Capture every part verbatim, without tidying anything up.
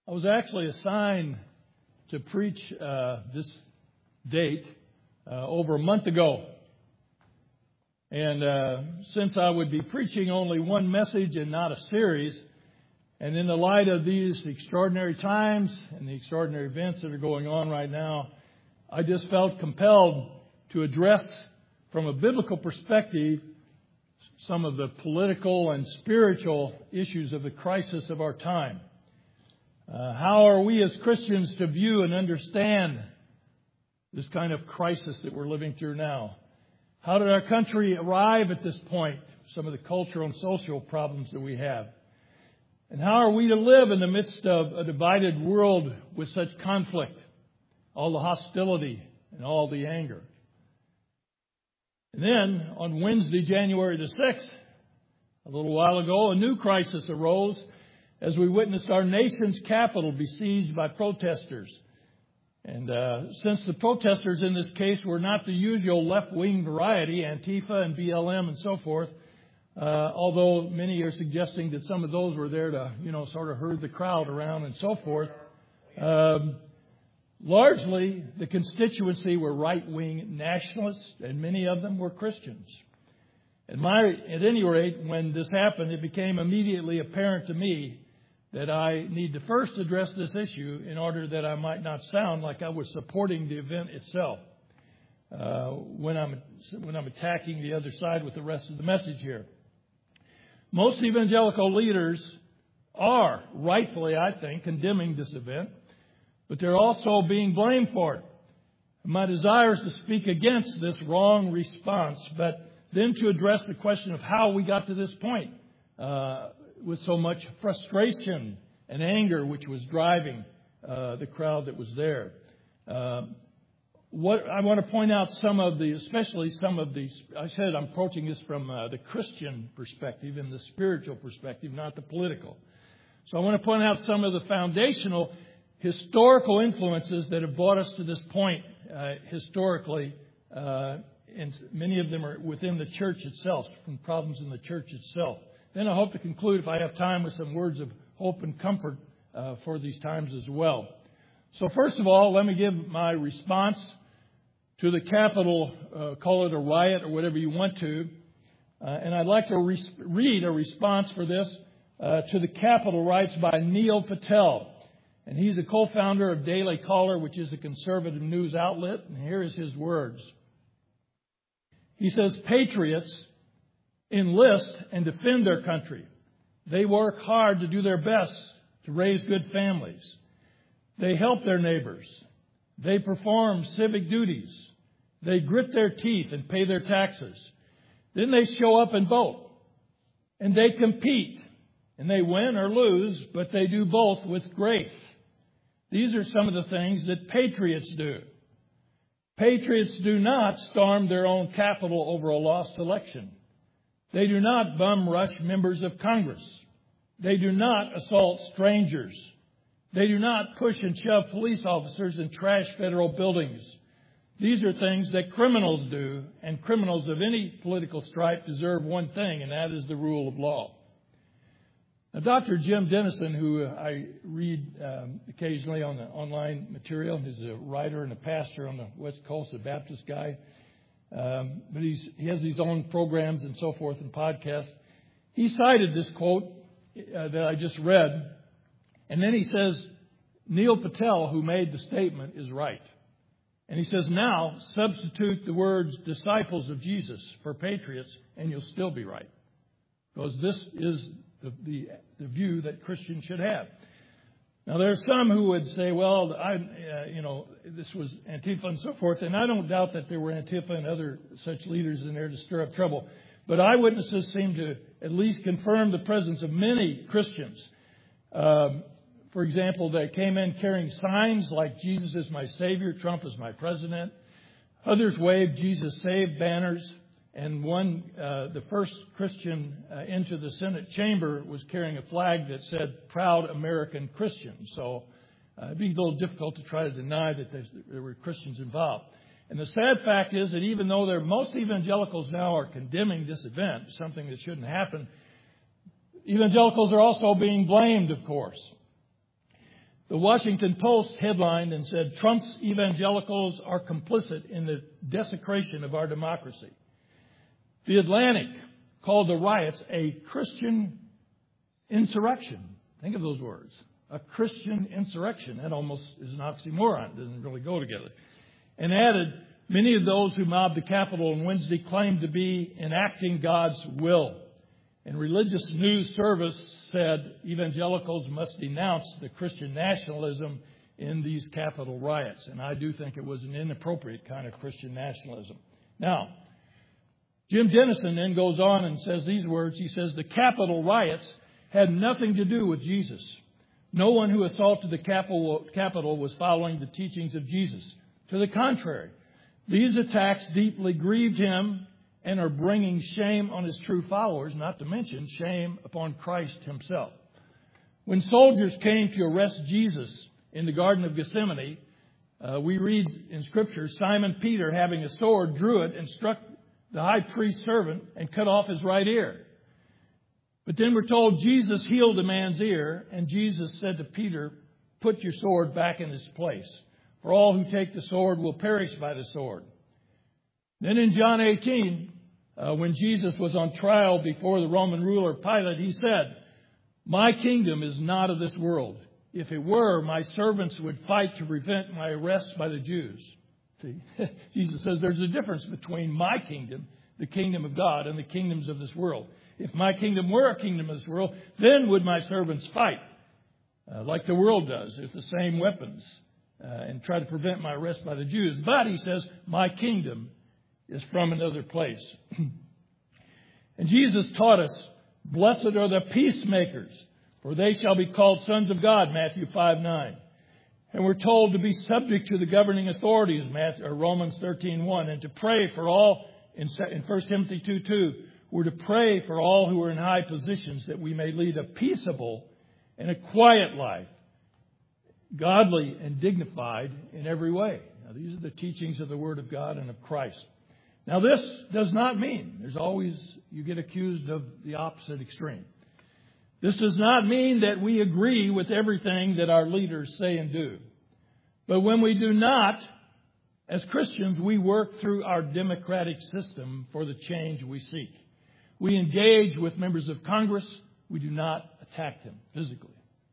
I was actually assigned to preach uh, this date uh, over a month ago. And uh, since I would be preaching only one message and not a series, and in the light of these extraordinary times and the extraordinary events that are going on right now, I just felt compelled to address from a biblical perspective some of the political and spiritual issues of the crisis of our time. Uh, how are we as Christians to view and understand this kind of crisis that we're living through now? How did our country arrive at this point? Some of the cultural and social problems that we have. And how are we to live in the midst of a divided world with such conflict, all the hostility and all the anger? And then on Wednesday, January the sixth, a little while ago, a new crisis arose as we witnessed our nation's capital besieged by protesters. And uh, since the protesters in this case were not the usual left-wing variety, Antifa and B L M and so forth, uh, although many are suggesting that some of those were there to, you know, sort of herd the crowd around and so forth, um, largely the constituency were right-wing nationalists, and many of them were Christians. At, my, at any rate, when this happened, it became immediately apparent to me that I need to first address this issue in order that I might not sound like I was supporting the event itself uh, when I'm when I'm attacking the other side with the rest of the message here. Most evangelical leaders are, rightfully I think, condemning this event, but they're also being blamed for it. My desire is to speak against this wrong response, but then to address the question of how we got to this point. Uh, with so much frustration and anger which was driving uh, the crowd that was there. Uh, what I want to point out some of the, especially some of these, I said I'm approaching this from uh, the Christian perspective and the spiritual perspective, not the political. So I want to point out some of the foundational historical influences that have brought us to this point uh, historically, uh, and many of them are within the church itself, from problems in the church itself. Then I hope to conclude, if I have time, with some words of hope and comfort uh, for these times as well. So first of all, let me give my response to the Capitol, uh, call it a riot or whatever you want to. Uh, and I'd like to re- read a response for this uh, to the Capitol riots by Neil Patel. And he's a co-founder of Daily Caller, which is a conservative news outlet. And here is his words. He says, "Patriots enlist and defend their country. They work hard to do their best to raise good families. They help their neighbors. They perform civic duties. They grit their teeth and pay their taxes. Then they show up and vote. And they compete. And they win or lose, but they do both with grace. These are some of the things that patriots do. Patriots do not storm their own capital over a lost election. They do not bum rush members of Congress. They do not assault strangers. They do not push and shove police officers and trash federal buildings. These are things that criminals do, and criminals of any political stripe deserve one thing, and that is the rule of law." Now, Doctor Jim Denison, who I read um, occasionally on the online material, he's a writer and a pastor on the West Coast, a Baptist guy. Um, but he's, he has his own programs and so forth and podcasts. He cited this quote uh, that I just read. And then he says, Neil Patel, who made the statement, is right. And he says, now substitute the words disciples of Jesus for patriots and you'll still be right. Because this is the, the, the view that Christians should have. Now, there are some who would say, well, I, uh, you know, this was Antifa and so forth, and I don't doubt that there were Antifa and other such leaders in there to stir up trouble. But eyewitnesses seem to at least confirm the presence of many Christians. Um, for example, they came in carrying signs like Jesus is my Savior, Trump is my president. Others waved Jesus saved banners. And one, uh, the first Christian uh, into the Senate chamber was carrying a flag that said, "Proud American Christian." So uh, it'd be a little difficult to try to deny that there were Christians involved. And the sad fact is that even though there, most evangelicals now are condemning this event, something that shouldn't happen, evangelicals are also being blamed, of course. The Washington Post headlined and said, Trump's evangelicals are complicit in the desecration of our democracy. The Atlantic called the riots a Christian insurrection. Think of those words. A Christian insurrection. That almost is an oxymoron. It doesn't really go together. And added, many of those who mobbed the Capitol on Wednesday claimed to be enacting God's will. And Religious News Service said evangelicals must denounce the Christian nationalism in these Capitol riots. And I do think it was an inappropriate kind of Christian nationalism. Now, Jim Dennison then goes on and says these words. He says, the Capitol riots had nothing to do with Jesus. No one who assaulted the Capitol was following the teachings of Jesus. To the contrary, these attacks deeply grieved him and are bringing shame on his true followers, not to mention shame upon Christ himself. When soldiers came to arrest Jesus in the Garden of Gethsemane, uh, we read in Scripture, Simon Peter, having a sword, drew it and struck the high priest's servant and cut off his right ear. But then we're told Jesus healed the man's ear, and Jesus said to Peter, put your sword back in its place. For all who take the sword will perish by the sword. Then in John eighteen, uh, when Jesus was on trial before the Roman ruler Pilate, he said, my kingdom is not of this world. If it were, my servants would fight to prevent my arrest by the Jews. See, Jesus says there's a difference between my kingdom, the kingdom of God, and the kingdoms of this world. If my kingdom were a kingdom of this world, then would my servants fight, uh, like the world does, with the same weapons, uh, and try to prevent my arrest by the Jews. But, he says, my kingdom is from another place. And Jesus taught us, blessed are the peacemakers, for they shall be called sons of God, Matthew five nine. And we're told to be subject to the governing authorities, Matthew, or Romans thirteen one, and to pray for all, in First Timothy two two, we're to pray for all who are in high positions that we may lead a peaceable and a quiet life, godly and dignified in every way. Now, these are the teachings of the Word of God and of Christ. Now, this does not mean, there's always, you get accused of the opposite extreme. This does not mean that we agree with everything that our leaders say and do. But when we do not, as Christians, we work through our democratic system for the change we seek. We engage with members of Congress. We do not attack them physically.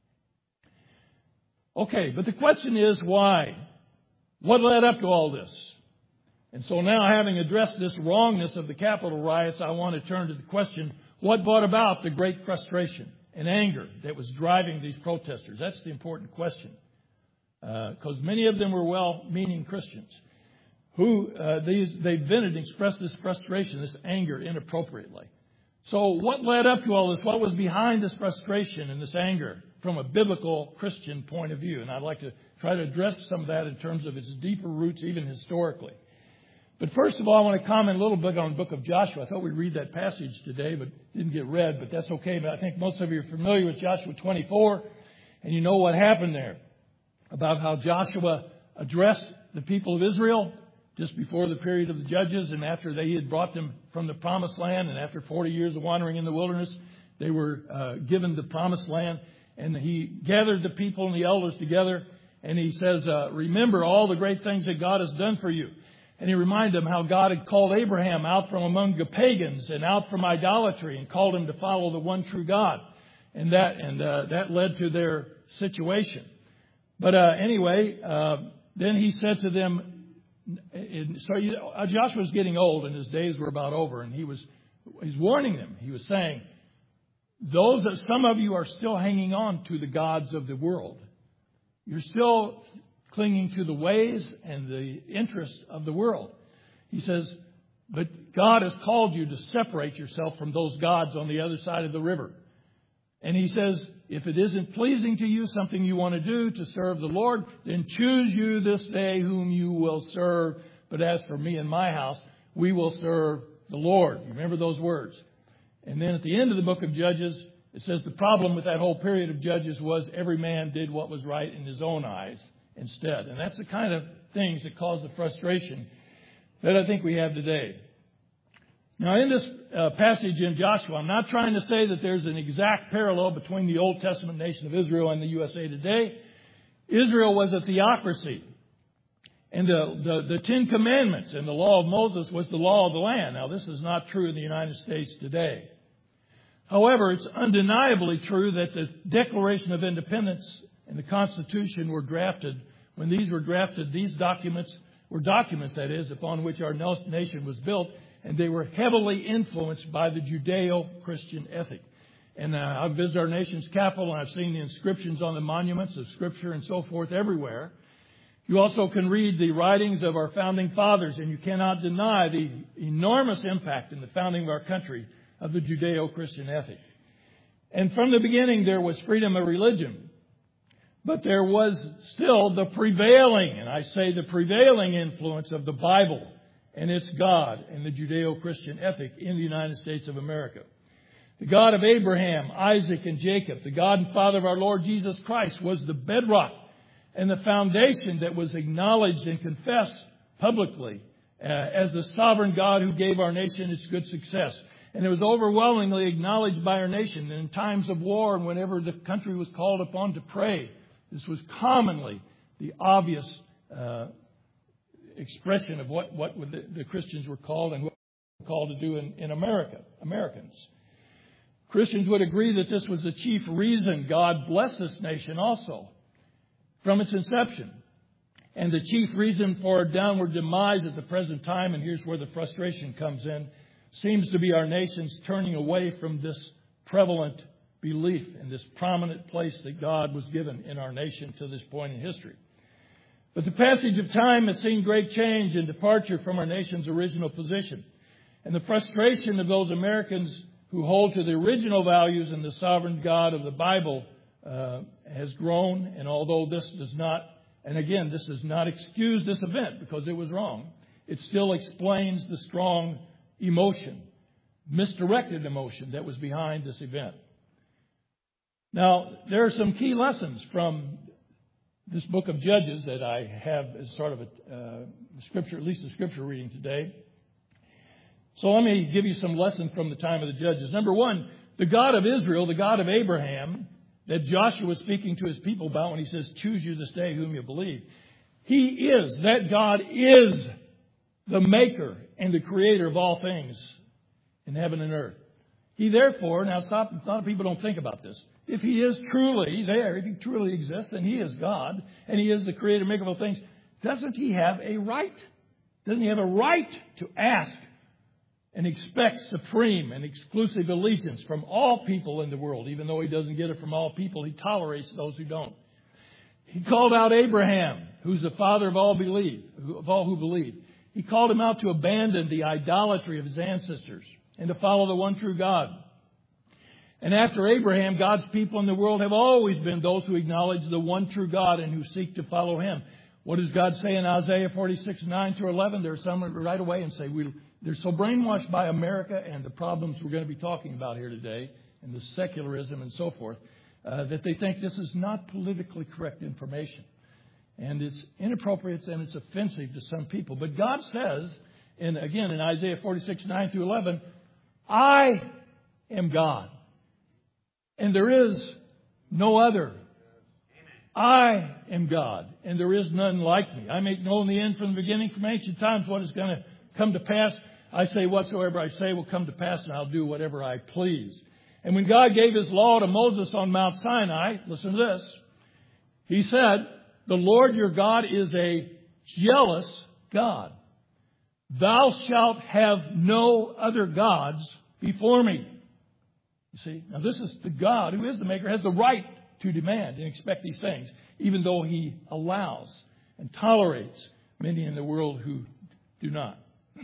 Okay, but the question is why? What led up to all this? And so now, having addressed this wrongness of the Capitol riots, I want to turn to the question, what brought about the great frustration and anger that was driving these protesters? That's the important question. Because uh, many of them were well-meaning Christians who uh, these they've been and expressed this frustration, this anger inappropriately. So what led up to all this? What was behind this frustration and this anger from a biblical Christian point of view? And I'd like to try to address some of that in terms of its deeper roots, even historically. But first of all, I want to comment a little bit on the book of Joshua. I thought we'd read that passage today, but didn't get read, but that's okay. But I think most of you are familiar with Joshua twenty-four, and you know what happened there about how Joshua addressed the people of Israel just before the period of the judges, and after they had brought them from the promised land, and after forty years of wandering in the wilderness, they were uh, given the promised land, and he gathered the people and the elders together, and he says, uh, remember all the great things that God has done for you. And he reminded them how God had called Abraham out from among the pagans and out from idolatry and called him to follow the one true God. And that and uh, that led to their situation. But uh, anyway, uh, then he said to them, in, so he, uh, Joshua was getting old and his days were about over. And he was he's warning them. He was saying, those that some of you are still hanging on to the gods of the world. You're still clinging to the ways and the interests of the world. He says, but God has called you to separate yourself from those gods on the other side of the river. And he says, if it isn't pleasing to you, something you want to do to serve the Lord, then choose you this day whom you will serve. But as for me and my house, we will serve the Lord. Remember those words. And then at the end of the book of Judges, it says the problem with that whole period of Judges was every man did what was right in his own eyes instead. And that's the kind of things that cause the frustration that I think we have today. Now, in this uh, passage in Joshua, I'm not trying to say that there's an exact parallel between the Old Testament nation of Israel and the U S A today. Israel was a theocracy. And the, the, the Ten Commandments and the law of Moses was the law of the land. Now, this is not true in the United States today. However, it's undeniably true that the Declaration of Independence and the Constitution were drafted. When these were drafted, these documents were documents, that is, upon which our nation was built, and they were heavily influenced by the Judeo-Christian ethic. And uh, I've visited our nation's capital, and I've seen the inscriptions on the monuments of Scripture and so forth everywhere. You also can read the writings of our founding fathers, and you cannot deny the enormous impact in the founding of our country of the Judeo-Christian ethic. And from the beginning, there was freedom of religion. But there was still the prevailing, and I say the prevailing influence of the Bible and its God and the Judeo-Christian ethic in the United States of America. The God of Abraham, Isaac, and Jacob, the God and Father of our Lord Jesus Christ, was the bedrock and the foundation that was acknowledged and confessed publicly uh, as the sovereign God who gave our nation its good success. And it was overwhelmingly acknowledged by our nation. And in times of war and whenever the country was called upon to pray, this was commonly the obvious uh, expression of what, what the, the Christians were called and what they were called to do in, in America, Americans. Christians would agree that this was the chief reason God blessed this nation also from its inception. And the chief reason for our downward demise at the present time, and here's where the frustration comes in, seems to be our nation's turning away from this prevalent belief in this prominent place that God was given in our nation to this point in history. But the passage of time has seen great change and departure from our nation's original position. And the frustration of those Americans who hold to the original values and the sovereign God of the Bible uh, has grown. And although this does not, and again, this does not excuse this event because it was wrong, it still explains the strong emotion, misdirected emotion that was behind this event. Now, there are some key lessons from this book of Judges that I have as sort of a uh, scripture, at least a scripture reading today. So let me give you some lessons from the time of the Judges. Number one, the God of Israel, the God of Abraham, that Joshua was speaking to his people about when he says, choose you this day whom you believe. He is, that God is the maker and the creator of all things in heaven and earth. He therefore, now stop, a lot of people don't think about this. If He is truly there, if He truly exists, and He is God, and He is the creator and maker of all things, doesn't He have a right? Doesn't He have a right to ask and expect supreme and exclusive allegiance from all people in the world? Even though He doesn't get it from all people, He tolerates those who don't. He called out Abraham, who's the father of all believe, of all who believe. He called him out to abandon the idolatry of his ancestors and to follow the one true God. And after Abraham, God's people in the world have always been those who acknowledge the one true God and who seek to follow Him. What does God say in Isaiah forty-six, nine through eleven? There are some who right away and say, we, they're so brainwashed by America and the problems we're going to be talking about here today, and the secularism and so forth, uh, that they think this is not politically correct information. And it's inappropriate and it's offensive to some people. But God says, and again in Isaiah forty-six, nine through eleven, I am God, and there is no other. I am God, and there is none like me. I make known the end from the beginning, from ancient times, what is going to come to pass. I say whatsoever I say will come to pass, and I'll do whatever I please. And when God gave His law to Moses on Mount Sinai, listen to this, He said, the Lord your God is a jealous God. Thou shalt have no other gods before me. You see, now this is the God who is the maker, has the right to demand and expect these things, even though He allows and tolerates many in the world who do not.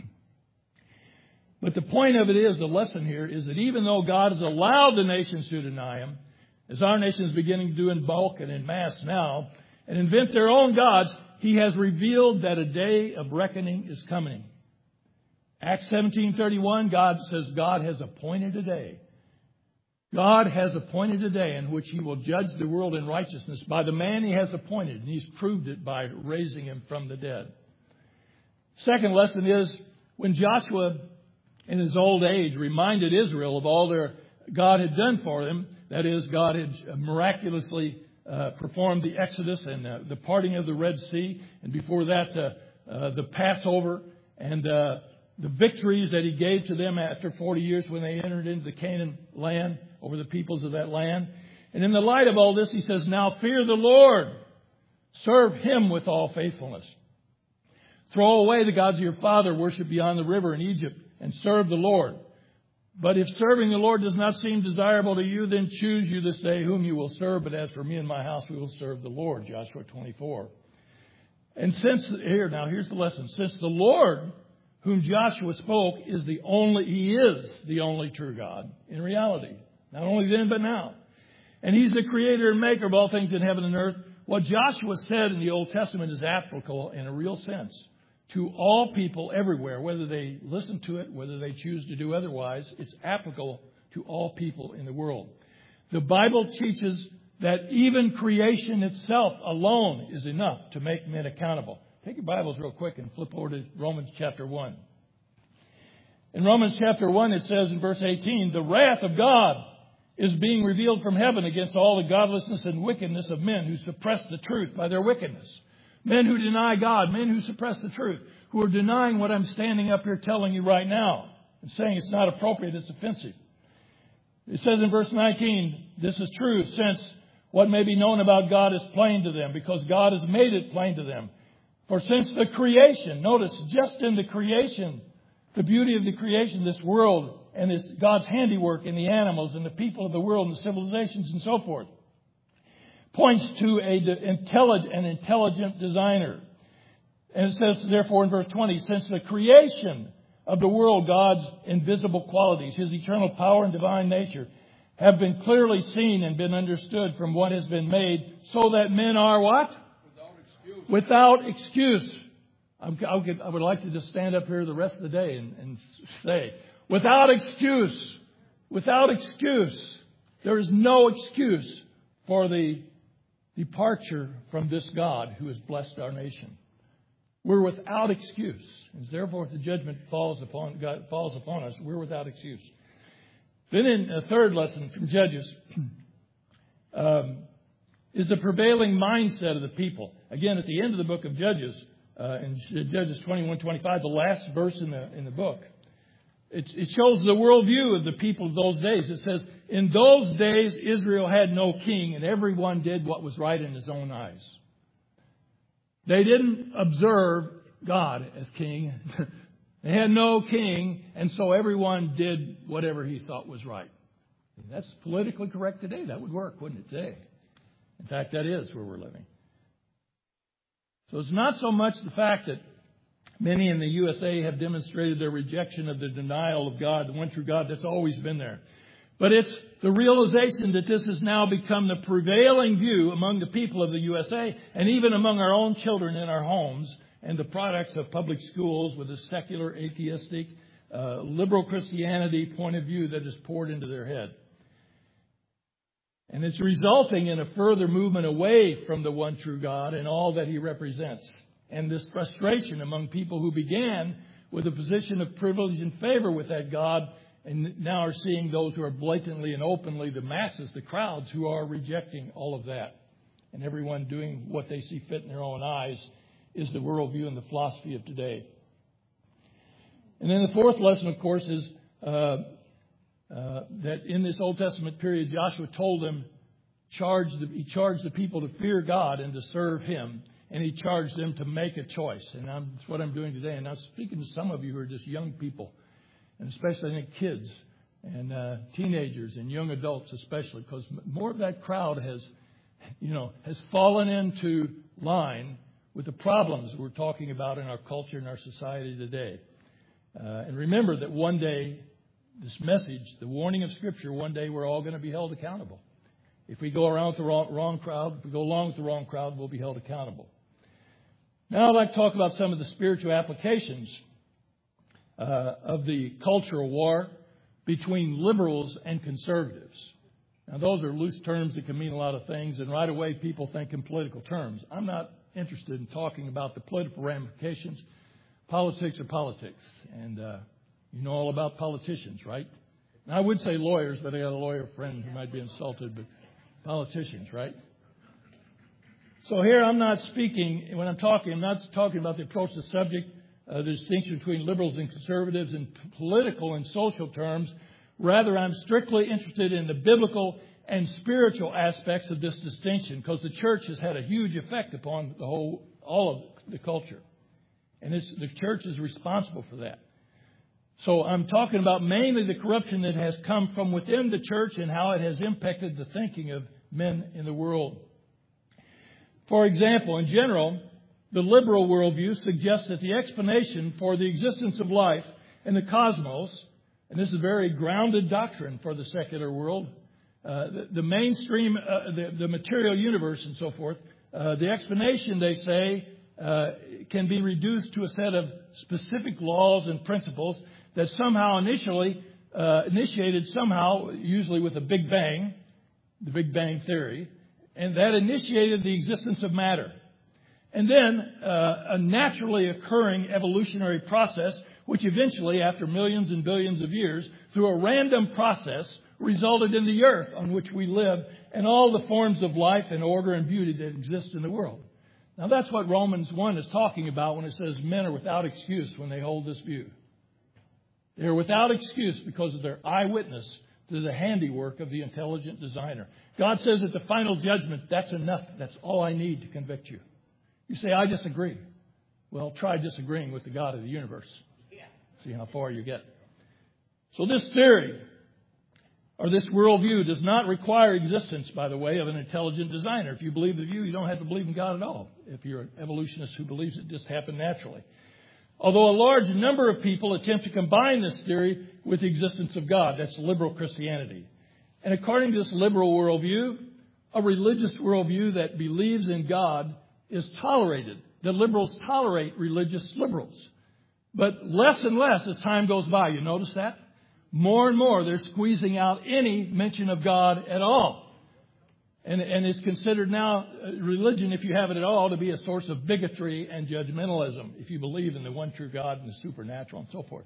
But the point of it is, the lesson here is that even though God has allowed the nations to deny Him, as our nation is beginning to do in bulk and in mass now, and invent their own gods, He has revealed that a day of reckoning is coming. Acts seventeen thirty-one, God says God has appointed a day. God has appointed a day in which He will judge the world in righteousness by the man He has appointed, and He's proved it by raising him from the dead. Second lesson is, when Joshua in his old age reminded Israel of all their God had done for them, that is, God had miraculously uh, performed the Exodus and uh, the parting of the Red Sea. And before that, uh, uh, the Passover and uh, the victories that He gave to them after forty years when they entered into the Canaan land over the peoples of that land. And in the light of all this, He says, now fear the Lord. Serve Him with all faithfulness. Throw away the gods of your father, worship beyond the river in Egypt, and serve the Lord. But if serving the Lord does not seem desirable to you, then choose you this day whom you will serve. But as for me and my house, we will serve the Lord. Joshua twenty-four. And since, here, now here's the lesson. Since the Lord, whom Joshua spoke, is the only, He is the only true God in reality. Not only then, but now. And He's the creator and maker of all things in heaven and earth. What Joshua said in the Old Testament is applicable in a real sense to all people everywhere, whether they listen to it, whether they choose to do otherwise. It's applicable to all people in the world. The Bible teaches that even creation itself alone is enough to make men accountable. Take your Bibles real quick and flip over to Romans chapter one. In Romans chapter one, it says in verse eighteen, the wrath of God is being revealed from heaven against all the godlessness and wickedness of men who suppress the truth by their wickedness. Men who deny God, men who suppress the truth, who are denying what I'm standing up here telling you right now and saying it's not appropriate, it's offensive. It says in verse nineteen, this is true, since what may be known about God is plain to them, because God has made it plain to them. For since the creation, notice, just in the creation, the beauty of the creation, this world, and this God's handiwork in the animals and the people of the world and the civilizations and so forth, points to a intelligent, an intelligent designer. And it says, therefore, in verse twenty, since the creation of the world, God's invisible qualities, His eternal power and divine nature, have been clearly seen and been understood from what has been made, so that men are what? Without excuse. Without excuse. I would like to just stand up here the rest of the day and, and say, without excuse. Without excuse. There is no excuse for the departure from this God who has blessed our nation. We're without excuse. And therefore, if the judgment falls upon God, falls upon us, we're without excuse. Then in a third lesson from Judges um, is the prevailing mindset of the people. Again, at the end of the book of Judges, uh, in Judges twenty-one twenty-five, the last verse in the in the book, it, it shows the worldview of the people of those days. It says, in those days, Israel had no king, and everyone did what was right in his own eyes. They didn't observe God as king. They had no king, and so everyone did whatever he thought was right. And that's politically correct today. That would work, wouldn't it, today? In fact, that is where we're living. So it's not so much the fact that many in the U S A have demonstrated their rejection of the denial of God, the one true God. That's always been there. But it's the realization that this has now become the prevailing view among the people of the U S A and even among our own children in our homes and the products of public schools with a secular, atheistic, uh, liberal Christianity point of view that is poured into their head. And it's resulting in a further movement away from the one true God and all that He represents. And this frustration among people who began with a position of privilege and favor with that God and now are seeing those who are blatantly and openly, the masses, the crowds who are rejecting all of that. And everyone doing what they see fit in their own eyes is the worldview and the philosophy of today. And then the fourth lesson, of course, is uh, uh, that in this Old Testament period, Joshua told them, charged the, he charged the people to fear God and to serve Him. And he charged them to make a choice. And I'm, that's what I'm doing today. And I'm speaking to some of you who are just young people. And especially, I think, kids and uh, teenagers and young adults especially. Because more of that crowd has, you know, has fallen into line with the problems we're talking about in our culture and our society today. Uh, and remember that one day, this message, the warning of Scripture, one day we're all going to be held accountable. If we go around with the wrong, wrong crowd, if we go along with the wrong crowd, we'll be held accountable. Now I'd like to talk about some of the spiritual applications uh, of the cultural war between liberals and conservatives. Now those are loose terms that can mean a lot of things, and right away people think in political terms. I'm not interested in talking about the political ramifications. Politics are politics, and uh, you know all about politicians, right? Now, I would say lawyers, but I got a lawyer friend who might be insulted, but politicians, right? So here I'm not speaking, when I'm talking, I'm not talking about the approach to the subject, uh, the distinction between liberals and conservatives in p- political and social terms. Rather, I'm strictly interested in the biblical and spiritual aspects of this distinction, because the church has had a huge effect upon the whole, all of the culture. And it's, the church is responsible for that. So I'm talking about mainly the corruption that has come from within the church and how it has impacted the thinking of men in the world. For example, in general, the liberal worldview suggests that the explanation for the existence of life in the cosmos, and this is a very grounded doctrine for the secular world, uh, the, the mainstream, uh, the, the material universe and so forth, uh, the explanation, they say, uh, can be reduced to a set of specific laws and principles that somehow initially uh, initiated somehow, usually with a Big Bang, the Big Bang theory, and that initiated the existence of matter. And then uh, a naturally occurring evolutionary process, which eventually, after millions and billions of years, through a random process, resulted in the earth on which we live and all the forms of life and order and beauty that exist in the world. Now that's what Romans one is talking about when it says men are without excuse when they hold this view. They are without excuse because of their eyewitness to the handiwork of the intelligent designer. God says at the final judgment, that's enough. That's all I need to convict you. You say, I disagree. Well, try disagreeing with the God of the universe. See how far you get. So this theory, or this worldview, does not require existence, by the way, of an intelligent designer. If you believe the view, you don't have to believe in God at all. If you're an evolutionist who believes it just happened naturally. Although a large number of people attempt to combine this theory with the existence of God. That's liberal Christianity. And according to this liberal worldview, a religious worldview that believes in God is tolerated. The liberals tolerate religious liberals. But less and less as time goes by. You notice that? More and more they're squeezing out any mention of God at all. And, and it's considered now, uh, religion, if you have it at all, to be a source of bigotry and judgmentalism, if you believe in the one true God and the supernatural and so forth.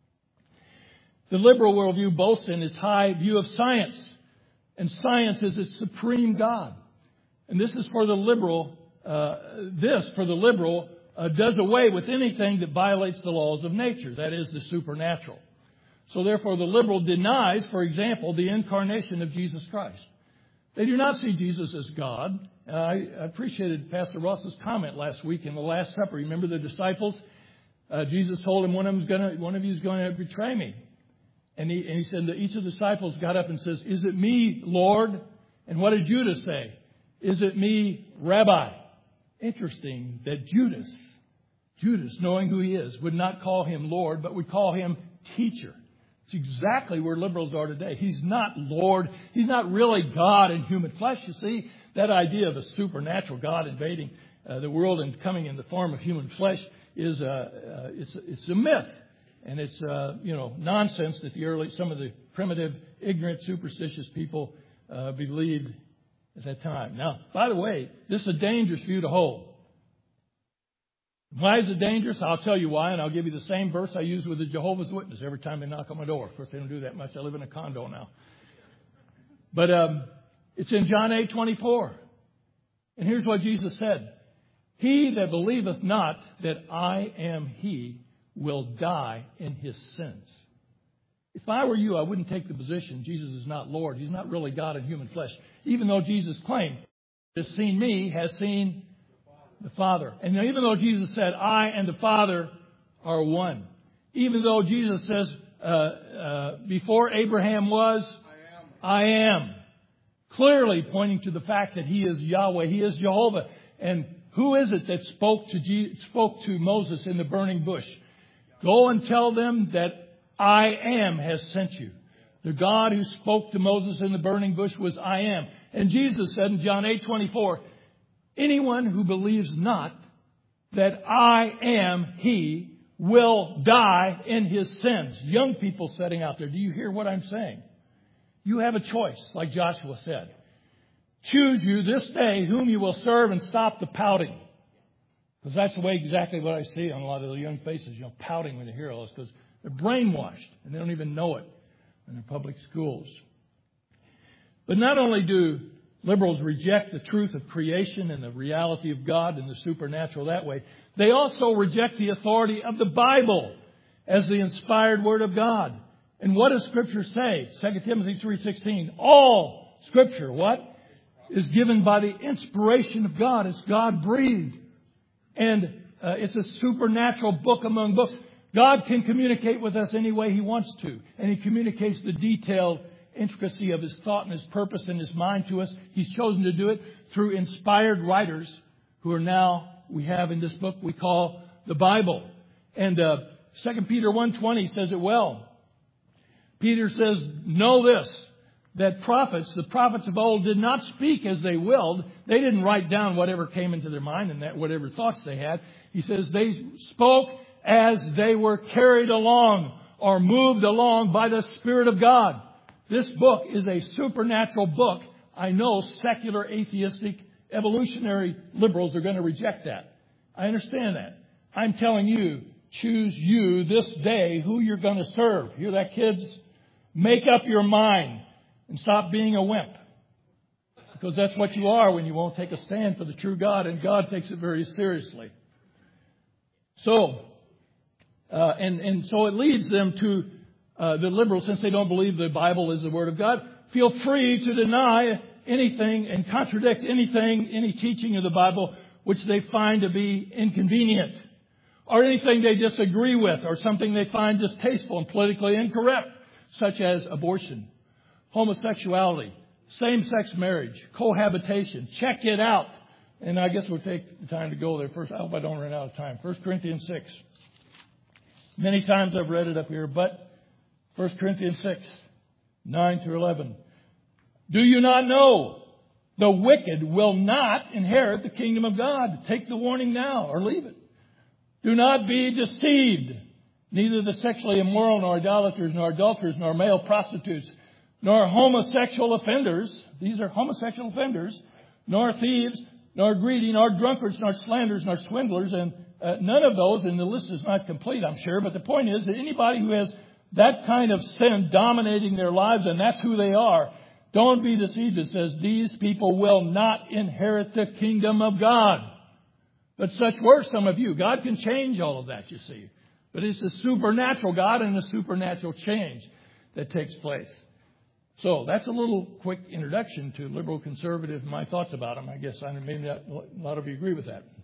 The liberal worldview boasts in its high view of science. And science is its supreme God. And this is for the liberal, uh, this for the liberal uh, does away with anything that violates the laws of nature, that is the supernatural. So therefore the liberal denies, for example, the incarnation of Jesus Christ. They do not see Jesus as God. Uh, I appreciated Pastor Ross's comment last week in the Last Supper. Remember the disciples? Uh, Jesus told him one of them's gonna, one of you is going to betray me. And he, and he said that each of the disciples got up and says, "Is it me, Lord?" And what did Judas say? "Is it me, Rabbi?" Interesting that Judas, Judas, knowing who he is, would not call him Lord, but would call him teacher. It's exactly where liberals are today. He's not Lord. He's not really God in human flesh. You see, that idea of a supernatural God invading uh, the world and coming in the form of human flesh is uh, uh, it's it's a myth, and it's uh, you know nonsense that the early some of the primitive, ignorant, superstitious people uh, believed at that time. Now, by the way, this is a dangerous view to hold. Why is it dangerous? I'll tell you why, and I'll give you the same verse I use with the Jehovah's Witness every time they knock on my door. Of course, they don't do that much. I live in a condo now. But um, it's in John eight twenty-four. And here's what Jesus said. "He that believeth not that I am He will die in his sins." If I were you, I wouldn't take the position Jesus is not Lord. He's not really God in human flesh. Even though Jesus claimed, "Has seen me, has seen the Father." And even though Jesus said, "I and the Father are one." Even though Jesus says, uh, uh, before Abraham was, I am. I am. Clearly pointing to the fact that He is Yahweh. He is Jehovah. And who is it that spoke to Je- spoke to Moses in the burning bush? "Go and tell them that I am has sent you." The God who spoke to Moses in the burning bush was I am. And Jesus said in John eight twenty-four, "Anyone who believes not that I am He will die in his sins." Young people sitting out there, do you hear what I'm saying? You have a choice, like Joshua said. Choose you this day whom you will serve and stop the pouting. Because that's the way exactly what I see on a lot of the young faces, you know, pouting when they hear all this, because they're brainwashed and they don't even know it in their public schools. But not only do Liberals reject the truth of creation and the reality of God and the supernatural that way. They also reject the authority of the Bible as the inspired Word of God. And what does Scripture say? Second Timothy three sixteen. All Scripture, what? Is given by the inspiration of God. It's God-breathed. And uh, it's a supernatural book among books. God can communicate with us any way He wants to. And He communicates the detailed intricacy of His thought and His purpose and His mind to us. He's chosen to do it through inspired writers who are now, we have in this book we call the Bible. And uh, Second Peter one twenty says it well. Peter says, know this, that prophets, the prophets of old, did not speak as they willed. They didn't write down whatever came into their mind and that whatever thoughts they had. He says they spoke as they were carried along or moved along by the Spirit of God. This book is a supernatural book. I know secular, atheistic, evolutionary liberals are going to reject that. I understand that. I'm telling you, choose you this day who you're going to serve. Hear that, kids? Make up your mind and stop being a wimp. Because that's what you are when you won't take a stand for the true God, and God takes it very seriously. So, uh, and, and so it leads them to uh, the liberals, since they don't believe the Bible is the Word of God, feel free to deny anything and contradict anything, any teaching of the Bible which they find to be inconvenient, or anything they disagree with, or something they find distasteful and politically incorrect, such as abortion, homosexuality, same-sex marriage, cohabitation. Check it out. And I guess we'll take the time to go there first. I hope I don't run out of time. First Corinthians six. Many times I've read it up here, but First Corinthians six, nine through eleven. Do you not know the wicked will not inherit the kingdom of God? Take the warning now or leave it. Do not be deceived. Neither the sexually immoral, nor idolaters, nor adulterers, nor male prostitutes, nor homosexual offenders. These are homosexual offenders. Nor thieves, nor greedy, nor drunkards, nor slanderers, nor swindlers. And uh, none of those, and the list is not complete, I'm sure. But the point is that anybody who has that kind of sin dominating their lives, and that's who they are, don't be deceived. It says these people will not inherit the kingdom of God. But such were some of you. God can change all of that, you see. But it's a supernatural God and a supernatural change that takes place. So that's a little quick introduction to liberal conservative and my thoughts about them. I guess I maybe not, a lot of you agree with that.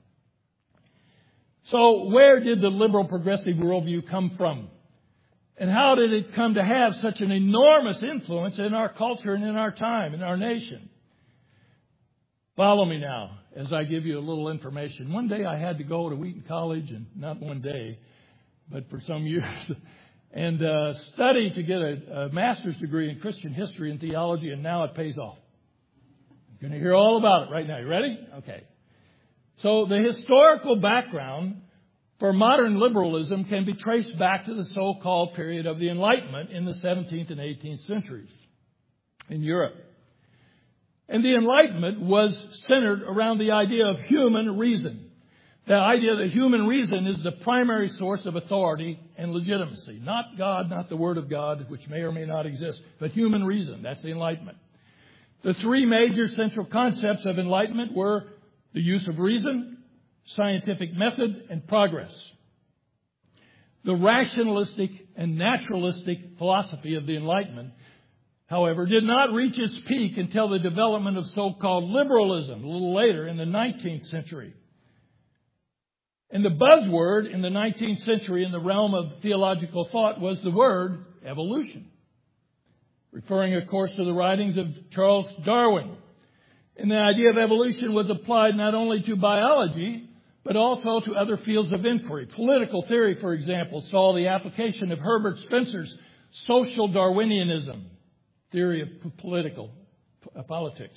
So where did the liberal progressive worldview come from? And how did it come to have such an enormous influence in our culture and in our time, in our nation? Follow me now as I give you a little information. One day I had to go to Wheaton College, and not one day, but for some years, and uh, study to get a, a master's degree in Christian history and theology, and now it pays off. You're going to hear all about it right now. You ready? Okay. So the historical background for modern liberalism can be traced back to the so-called period of the Enlightenment in the seventeenth and eighteenth centuries in Europe. And the Enlightenment was centered around the idea of human reason. The idea that human reason is the primary source of authority and legitimacy. Not God, not the Word of God, which may or may not exist, but human reason. That's the Enlightenment. The three major central concepts of Enlightenment were the use of reason, scientific method, and progress. The rationalistic and naturalistic philosophy of the Enlightenment, however, did not reach its peak until the development of so-called liberalism a little later in the nineteenth century. And the buzzword in the nineteenth century in the realm of theological thought was the word evolution, referring, of course, to the writings of Charles Darwin. And the idea of evolution was applied not only to biology, but also to other fields of inquiry. Political theory, for example, saw the application of Herbert Spencer's social Darwinianism, theory of political uh, politics.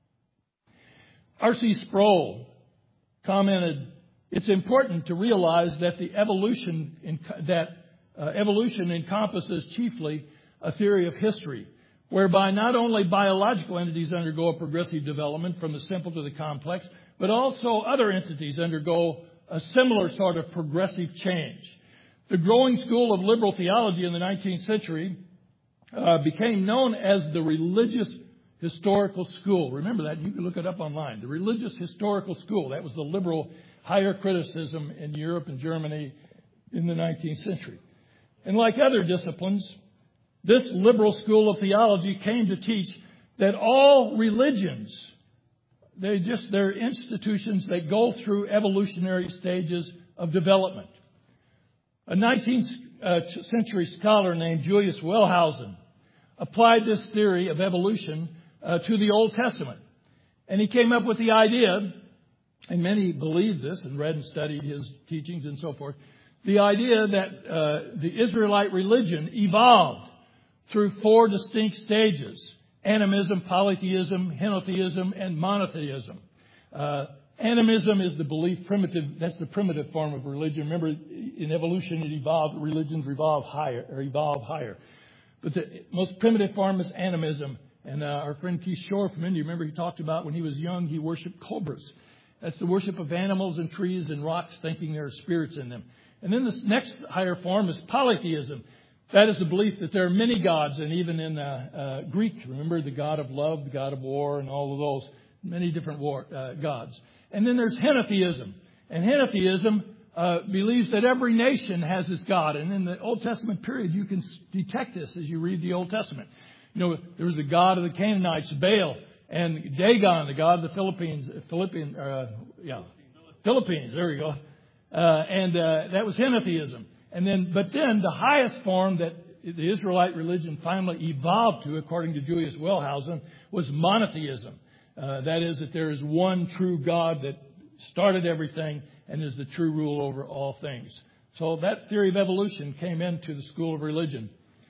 R C Sproul commented, it's important to realize that the evolution in, that uh, evolution encompasses chiefly a theory of history, whereby not only biological entities undergo a progressive development from the simple to the complex, but also other entities undergo a similar sort of progressive change. The growing school of liberal theology in the nineteenth century uh, became known as the religious Historical School. Remember that. You can look it up online. The Religious Historical School. That was the liberal higher criticism in Europe and Germany in the nineteenth century. And like other disciplines, this liberal school of theology came to teach that all religions, they just, they're institutions that go through evolutionary stages of development. A nineteenth century scholar named Julius Wellhausen applied this theory of evolution uh, to the Old Testament. And he came up with the idea, and many believed this and read and studied his teachings and so forth, the idea that uh, the Israelite religion evolved through four distinct stages: animism, polytheism, henotheism, and monotheism. Uh, animism is the belief primitive, that's the primitive form of religion. Remember, in evolution it evolved, religions revolve higher, or evolve higher. But the most primitive form is animism. And uh, our friend Keith Shore from India, remember he talked about when he was young, he worshipped cobras. That's the worship of animals and trees and rocks, thinking there are spirits in them. And then this next higher form is polytheism. That is the belief that there are many gods, and even in uh, uh, Greek, remember the god of love, the god of war, and all of those, many different war, uh, gods. And then there's henotheism. And henotheism uh, believes that every nation has its god. And in the Old Testament period, you can detect this as you read the Old Testament. You know, there was the god of the Canaanites, Baal, and Dagon, the god of the Philippines, Philippian, uh, yeah, Philippines. There we go. Uh, and uh, that was henotheism. And then, but then the highest form that the Israelite religion finally evolved to, according to Julius Wellhausen, was monotheism. Uh, that is, that there is one true God that started everything and is the true rule over all things. So that theory of evolution came into the school of religion.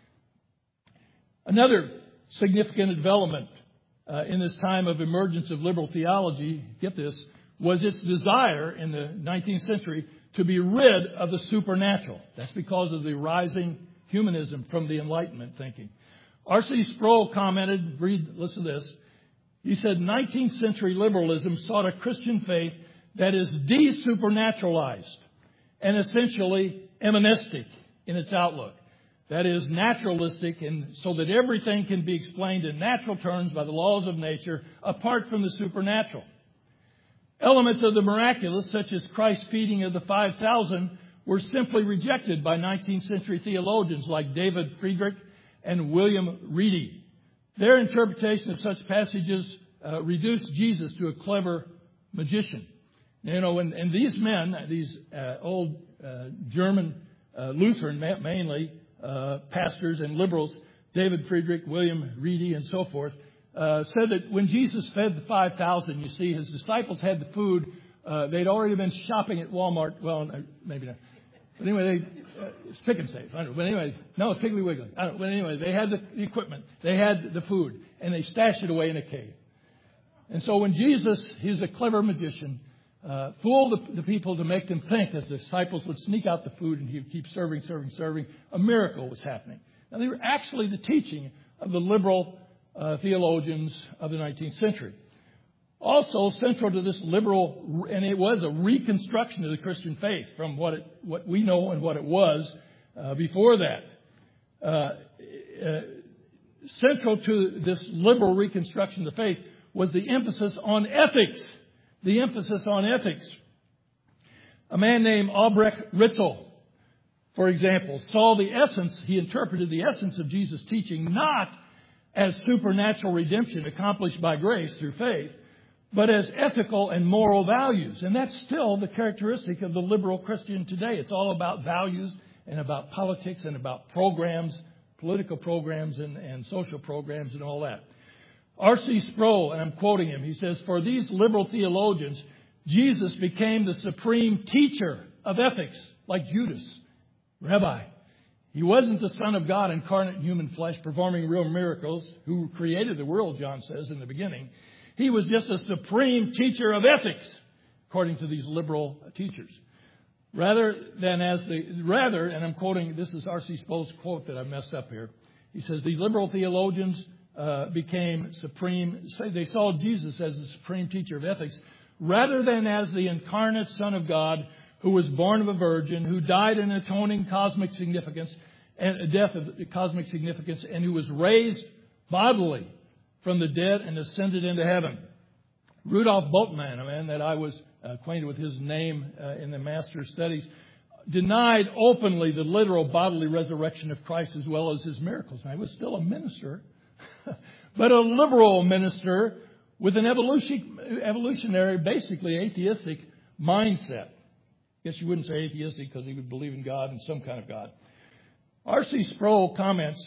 Another significant development uh, in this time of emergence of liberal theology, get this, was its desire in the nineteenth century to be rid of the supernatural. That's because of the rising humanism from the Enlightenment thinking. R C Sproul commented, read, listen to this. He said, nineteenth century liberalism sought a Christian faith that is de-supernaturalized and essentially emanistic in its outlook. That is, naturalistic, and so that everything can be explained in natural terms by the laws of nature apart from the supernatural. Elements of the miraculous, such as Christ's feeding of the five thousand, were simply rejected by nineteenth century theologians like David Friedrich and William Reedy. Their interpretation of such passages uh, reduced Jesus to a clever magician. You know, and, and these men, these uh, old uh, German uh, Lutheran mainly, uh, pastors and liberals, David Friedrich, William Reedy, and so forth, Uh, said that when Jesus fed the five thousand, you see, his disciples had the food. Uh, they'd already been shopping at Walmart. Well, maybe not. But anyway, they, uh, it's Pick and Save. I don't know. But anyway, no, it's Piggly Wiggly. I don't know. But anyway, they had the, the equipment. They had the food. And they stashed it away in a cave. And so when Jesus, he's a clever magician, uh, fooled the, the people to make them think as the disciples would sneak out the food and he would keep serving, serving, serving, a miracle was happening. Now, they were actually the teaching of the liberal Uh, theologians of the nineteenth century. Also central to this liberal, and it was a reconstruction of the Christian faith from what it, what we know and what it was uh, before that. Uh, uh, central to this liberal reconstruction of the faith was the emphasis on ethics. The emphasis on ethics. A man named Albrecht Ritzel, for example, saw the essence, he interpreted the essence of Jesus' teaching not as supernatural redemption accomplished by grace through faith, but as ethical and moral values. And that's still the characteristic of the liberal Christian today. It's all about values and about politics and about programs, political programs and, and social programs and all that. R C Sproul, and I'm quoting him, he says, "For these liberal theologians, Jesus became the supreme teacher of ethics, like Judas. Rabbi, he wasn't the Son of God incarnate in human flesh performing real miracles, who created the world, John says in the beginning. He was just a supreme teacher of ethics, according to these liberal teachers. Rather than as the, rather, and I'm quoting, this is R C Sproul's quote that I messed up here. He says, these liberal theologians uh, became supreme, they saw Jesus as the supreme teacher of ethics, rather than as the incarnate Son of God, who was born of a virgin, who died in atoning cosmic significance and a death of cosmic significance, and who was raised bodily from the dead and ascended into heaven. Rudolf Bultmann, a man that I was acquainted with his name uh, in the master's studies, denied openly the literal bodily resurrection of Christ as well as his miracles. Now, he was still a minister, but a liberal minister with an evolution, evolutionary, basically atheistic mindset. I guess you wouldn't say atheistic because he would believe in God and some kind of God. R C Sproul comments,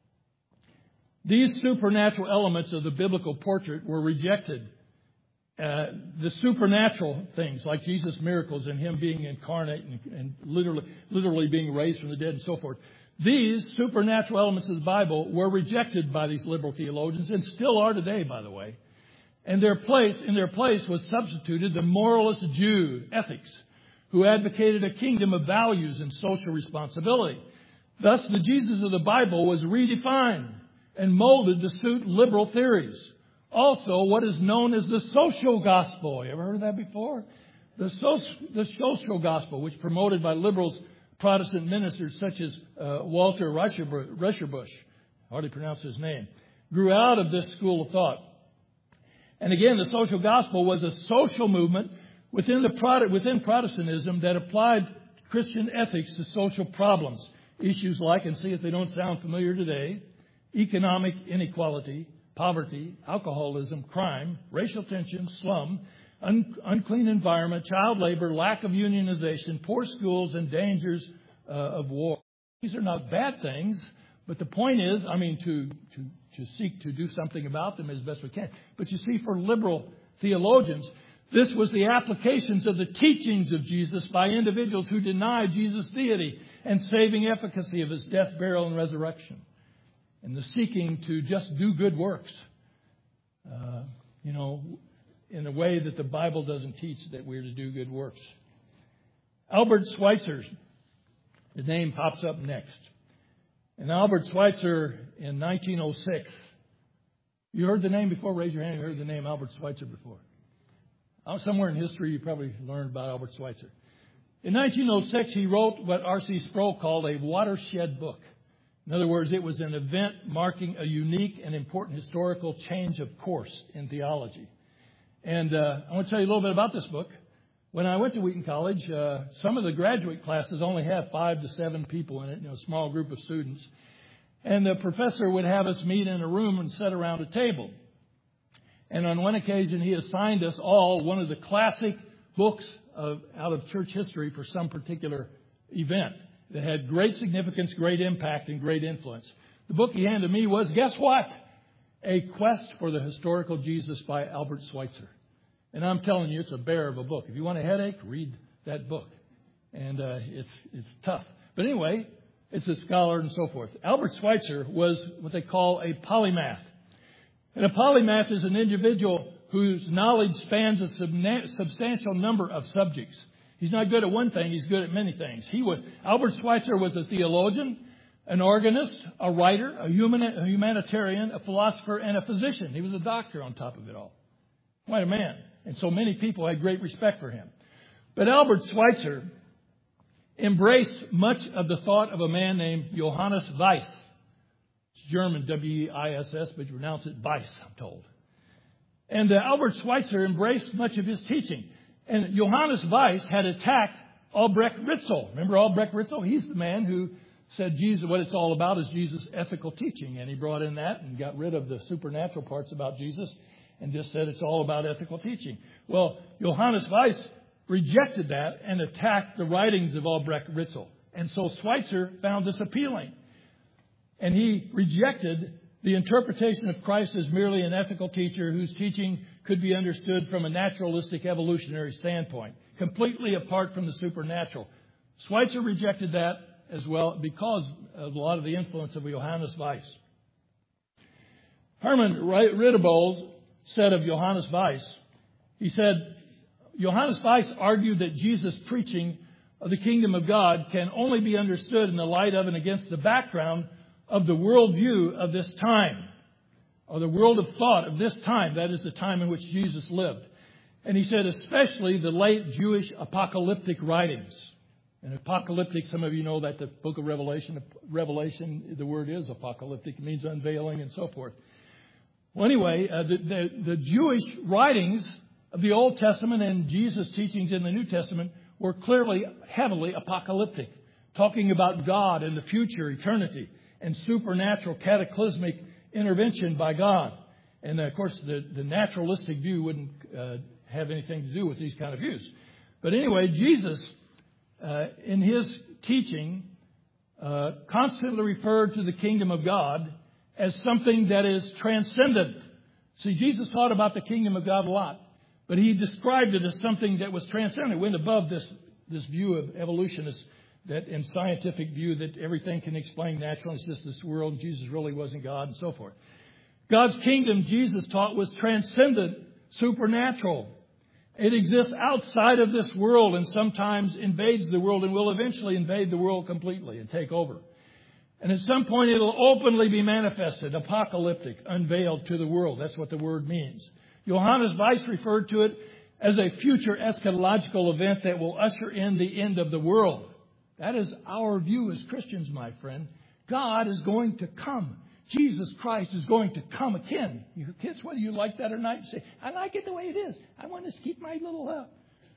these supernatural elements of the biblical portrait were rejected. Uh, the supernatural things like Jesus' miracles and him being incarnate and, and literally, literally being raised from the dead and so forth. These supernatural elements of the Bible were rejected by these liberal theologians and still are today, by the way. And their place, in their place was substituted the moralist Jew, ethics, who advocated a kingdom of values and social responsibility. Thus, the Jesus of the Bible was redefined and molded to suit liberal theories. Also, what is known as the social gospel. You ever heard of that before? The social, the social gospel, which promoted by liberals, Protestant ministers such as uh, Walter Recherbush, hardly pronounce his name, grew out of this school of thought. And again, the social gospel was a social movement within the within Protestantism that applied Christian ethics to social problems. Issues like, and see if they don't sound familiar today, economic inequality, poverty, alcoholism, crime, racial tension, slum, un- unclean environment, child labor, lack of unionization, poor schools, and dangers uh, of war. These are not bad things, but the point is, I mean, to, to, to seek to do something about them as best we can. But you see, for liberal theologians, this was the applications of the teachings of Jesus by individuals who denied Jesus' deity and saving efficacy of his death, burial, and resurrection. And the seeking to just do good works, uh, you know, in a way that the Bible doesn't teach that we're to do good works. Albert Schweitzer, his name pops up next. And Albert Schweitzer in nineteen oh six, you heard the name before? Raise your hand if you heard the name Albert Schweitzer before. Somewhere in history you probably learned about Albert Schweitzer. In nineteen oh six, he wrote what R C Sproul called a watershed book. In other words, it was an event marking a unique and important historical change of course in theology. And uh, I want to tell you a little bit about this book. When I went to Wheaton College, uh, some of the graduate classes only had five to seven people in it, you know, a small group of students. And the professor would have us meet in a room and sit around a table. And on one occasion, he assigned us all one of the classic books of, out of church history for some particular event that had great significance, great impact, and great influence. The book he handed me was, guess what? A Quest for the Historical Jesus by Albert Schweitzer. And I'm telling you, it's a bear of a book. If you want a headache, read that book. And uh, it's it's tough. But anyway, it's a scholar and so forth. Albert Schweitzer was what they call a polymath. And a polymath is an individual whose knowledge spans a substantial number of subjects. He's not good at one thing, he's good at many things. He was Albert Schweitzer was a theologian, an organist, a writer, a, human, a humanitarian, a philosopher, and a physician. He was a doctor on top of it all. Quite a man. And so many people had great respect for him. But Albert Schweitzer embraced much of the thought of a man named Johannes Weiss. It's German, W E I S S, but you pronounce it Weiss, I'm told. And uh, Albert Schweitzer embraced much of his teaching. And Johannes Weiss had attacked Albrecht Ritzel. Remember Albrecht Ritzel? He's the man who said Jesus, what it's all about is Jesus' ethical teaching. And he brought in that and got rid of the supernatural parts about Jesus and just said it's all about ethical teaching. Well, Johannes Weiss rejected that and attacked the writings of Albrecht Ritzel. And so Schweitzer found this appealing. And he rejected the interpretation of Christ as merely an ethical teacher whose teaching could be understood from a naturalistic evolutionary standpoint, completely apart from the supernatural. Schweitzer rejected that as well because of a lot of the influence of Johannes Weiss. Herman Ridderbols said of Johannes Weiss, he said, Johannes Weiss argued that Jesus' preaching of the kingdom of God can only be understood in the light of and against the background of the worldview of this time, or the world of thought of this time. That is the time in which Jesus lived. And he said, especially the late Jewish apocalyptic writings. And apocalyptic, some of you know that the book of Revelation, Revelation, the word is apocalyptic. It means unveiling and so forth. Well, anyway, uh, the, the, the Jewish writings of the Old Testament and Jesus' teachings in the New Testament were clearly heavily apocalyptic, talking about God and the future, eternity, and supernatural cataclysmic intervention by God. And, of course, the, the naturalistic view wouldn't uh, have anything to do with these kind of views. But anyway, Jesus, uh, in his teaching, uh, constantly referred to the kingdom of God as something that is transcendent. See, Jesus taught about the kingdom of God a lot, but he described it as something that was transcendent. It went above this, this view of evolutionists that in scientific view that everything can explain naturally. It's just this world. Jesus really wasn't God and so forth. God's kingdom, Jesus taught, was transcendent, supernatural. It exists outside of this world and sometimes invades the world and will eventually invade the world completely and take over. And at some point it'll openly be manifested, apocalyptic, unveiled to the world. That's what the word means. Johannes Weiss referred to it as a future eschatological event that will usher in the end of the world. That is our view as Christians, my friend. God is going to come. Jesus Christ is going to come again. You kids, whether you like that or not, you say, I like it the way it is. I want to keep my little, uh,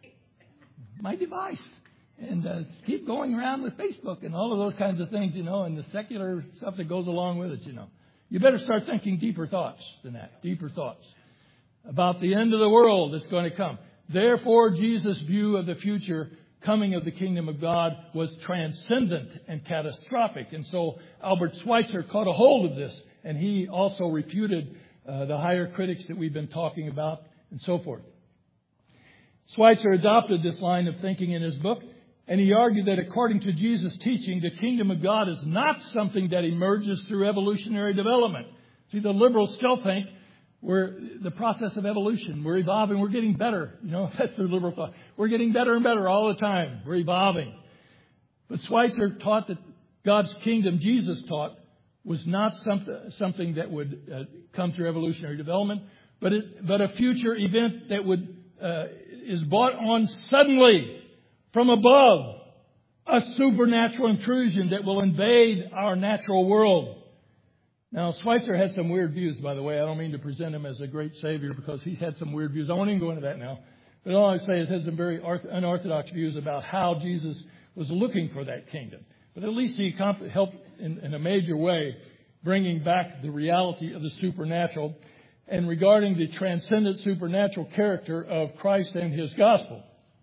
my device and uh, keep going around with Facebook and all of those kinds of things, you know, and the secular stuff that goes along with it, you know. You better start thinking deeper thoughts than that, deeper thoughts about the end of the world that's going to come. Therefore, Jesus' view of the future coming of the kingdom of God was transcendent and catastrophic. And so Albert Schweitzer caught a hold of this, and he also refuted uh, the higher critics that we've been talking about and so forth. Schweitzer adopted this line of thinking in his book, and he argued that according to Jesus' teaching, the kingdom of God is not something that emerges through evolutionary development. See, the liberals still think we're the process of evolution. We're evolving. We're getting better. You know, that's the liberal thought. We're getting better and better all the time. We're evolving. But Schweitzer taught that God's kingdom, Jesus taught, was not something, something that would uh, come through evolutionary development, but it, but a future event that would uh, is brought on suddenly from above, a supernatural intrusion that will invade our natural world. Now, Schweitzer had some weird views, by the way. I don't mean to present him as a great savior because he's had some weird views. I won't even go into that now. But all I say is he has some very unorthodox views about how Jesus was looking for that kingdom. But at least he helped in, in a major way bringing back the reality of the supernatural and regarding the transcendent supernatural character of Christ and his gospel.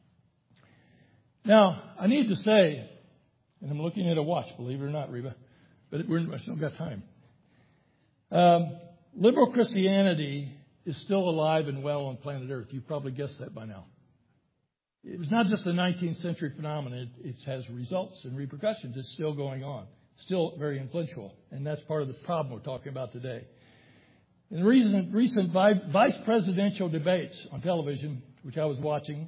Now, I need to say, and I'm looking at a watch, believe it or not, Reba, but we're, I still got time. Um, liberal Christianity is still alive and well on planet Earth. You've probably guessed that by now. It was not just a nineteenth century phenomenon. It, it has results and repercussions. It's still going on. Still very influential. And that's part of the problem we're talking about today. In recent, recent vice presidential debates on television, which I was watching,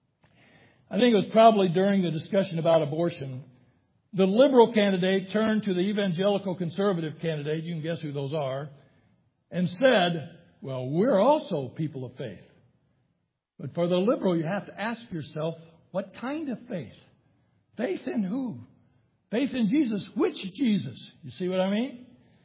I think it was probably during the discussion about abortion, the liberal candidate turned to the evangelical conservative candidate, you can guess who those are, and said, well, we're also people of faith. But for the liberal, you have to ask yourself, what kind of faith? Faith in who? Faith in Jesus. Which Jesus? You see what I mean?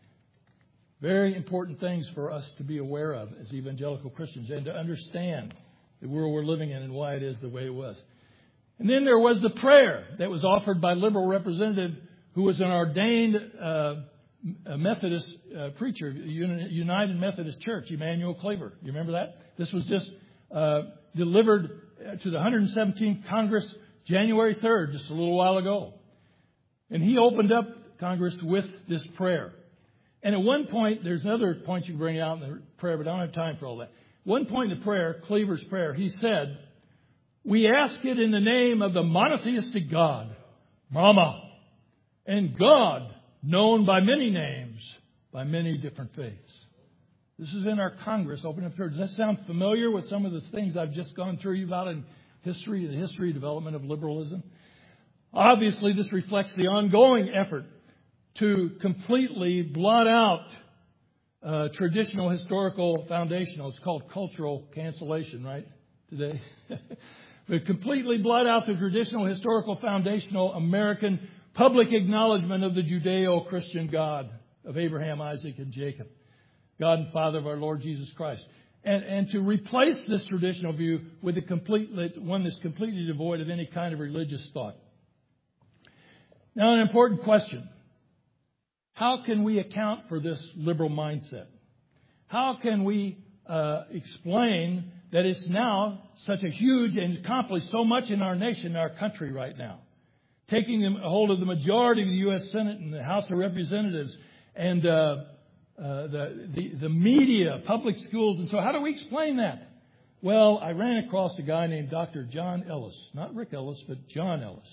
Very important things for us to be aware of as evangelical Christians and to understand the world we're living in and why it is the way it was. And then there was the prayer that was offered by a liberal representative who was an ordained uh, Methodist uh, preacher, United Methodist Church, Emmanuel Claver. You remember that? This was just uh, delivered to the one hundred seventeenth Congress January third, just a little while ago. And he opened up Congress with this prayer. And at one point, there's another point you can bring out in the prayer, but I don't have time for all that. One point in the prayer, Claver's prayer, he said, we ask it in the name of the monotheistic God, Brahma, and God, known by many names, by many different faiths. This is in our Congress, open up church. Does that sound familiar with some of the things I've just gone through you about in history, the history development of liberalism? Obviously, this reflects the ongoing effort to completely blot out uh, traditional historical foundational. It's called cultural cancellation, right, today? But completely blot out the traditional historical foundational American public acknowledgement of the Judeo-Christian God of Abraham, Isaac, and Jacob. God and Father of our Lord Jesus Christ. And, and to replace this traditional view with a complete, one that's completely devoid of any kind of religious thought. Now, an important question. How can we account for this liberal mindset? How can we uh, explain that it's now such a huge and accomplished so much in our nation, our country right now? Taking a hold of the majority of the U S Senate and the House of Representatives and uh, uh, the, the, the media, public schools. And so how do we explain that? Well, I ran across a guy named Doctor John Ellis. Not Rick Ellis, but John Ellis.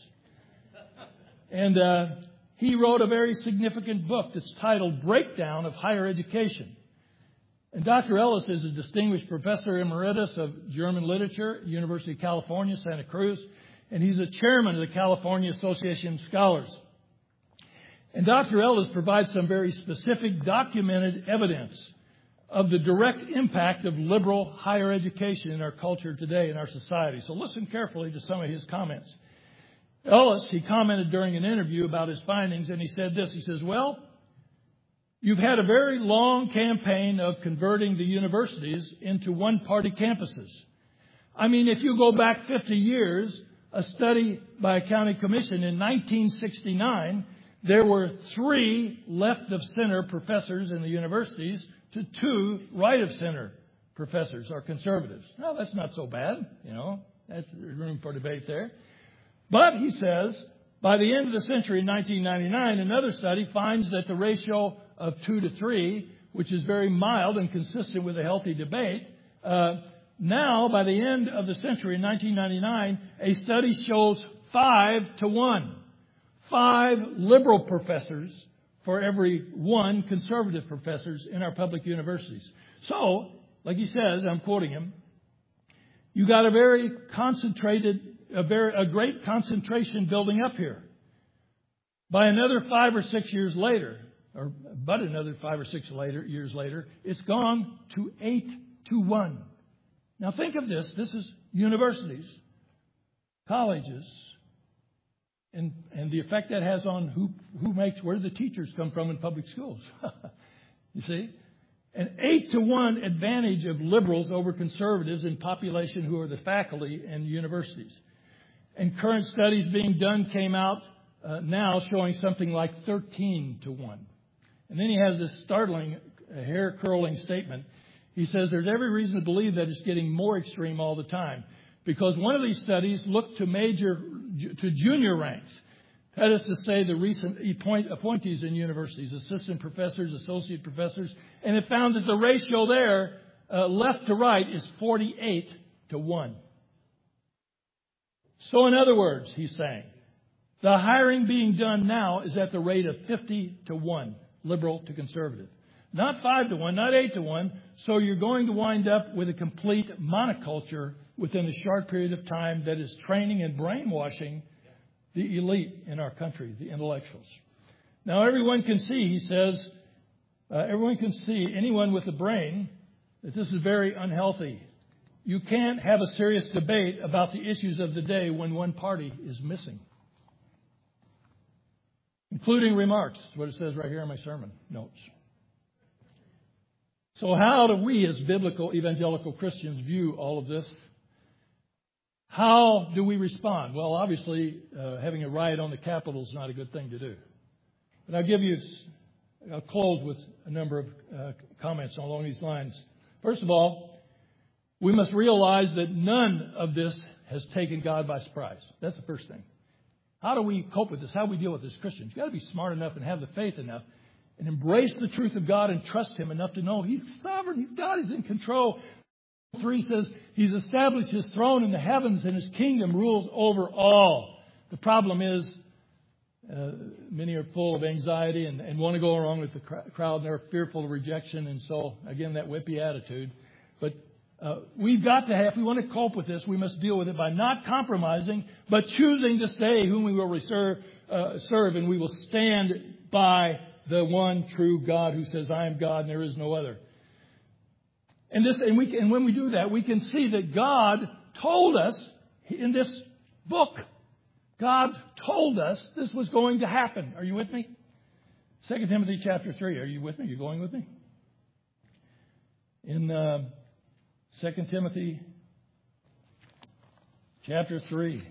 And uh, he wrote a very significant book that's titled Breakdown of Higher Education. And Doctor Ellis is a distinguished professor emeritus of German literature, University of California, Santa Cruz. And he's a chairman of the California Association of Scholars. And Doctor Ellis provides some very specific documented evidence of the direct impact of liberal higher education in our culture today, in our society. So listen carefully to some of his comments. Ellis, he commented during an interview about his findings, and he said this. He says, well, you've had a very long campaign of converting the universities into one-party campuses. I mean, if you go back fifty years, a study by a county commission in nineteen sixty-nine, there were three left-of-center professors in the universities to two right-of-center professors or conservatives. Well, that's not so bad, you know. That's room for debate there. But, he says, by the end of the century in nineteen ninety-nine, another study finds that the ratio of two to three, which is very mild and consistent with a healthy debate, uh, now, by the end of the century in nineteen ninety-nine, a study shows five to one. Five liberal professors for every one conservative professors in our public universities. So, like he says, I'm quoting him, you got a very concentrated, a very, a great concentration building up here. By another five or six years later, or but another five or six later, years later, it's gone to eight to one. Now think of this. This is universities, colleges, and, and the effect that has on who, who makes, where the teachers come from in public schools. You see? An eight to one advantage of liberals over conservatives in population who are the faculty in universities. And current studies being done came out uh, now showing something like thirteen to one. And then he has this startling, uh, hair-curling statement. He says there's every reason to believe that it's getting more extreme all the time, because one of these studies looked to major to junior ranks. That is to say, the recent appointees in universities, assistant professors, associate professors, and it found that the ratio there, uh, left to right, is forty-eight to one. So in other words, he's saying, the hiring being done now is at the rate of fifty to one, liberal to conservative. Not five to one, not eight to one. So you're going to wind up with a complete monoculture within a short period of time that is training and brainwashing the elite in our country, the intellectuals. Now, everyone can see, he says, uh, everyone can see, anyone with a brain, that this is very unhealthy. You can't have a serious debate about the issues of the day when one party is missing. Including remarks, is what it says right here in my sermon notes. So how do we as biblical evangelical Christians view all of this? How do we respond? Well, obviously, uh, having a riot on the Capitol is not a good thing to do. But I'll give you, I'll close with a number of uh, comments along these lines. First of all, we must realize that none of this has taken God by surprise. That's the first thing. How do we cope with this? How do we deal with this, Christians? You've got to be smart enough and have the faith enough and embrace the truth of God and trust Him enough to know He's sovereign. He's God. He's in control. three says He's established His throne in the heavens and His kingdom rules over all. The problem is uh, many are full of anxiety and, and want to go along with the cr- crowd, and they're fearful of rejection. And so, again, that whippy attitude. But uh, we've got to have, if we want to cope with this, we must deal with it by not compromising, but choosing to stay whom we will reserve, uh, serve, and we will stand by the one true God who says, I am God and there is no other. And this, and we, and when we do that, we can see that God told us in this book, God told us this was going to happen. Are you with me? Second Timothy chapter three. Are you with me? Are you going with me? in uh, Second Timothy chapter three.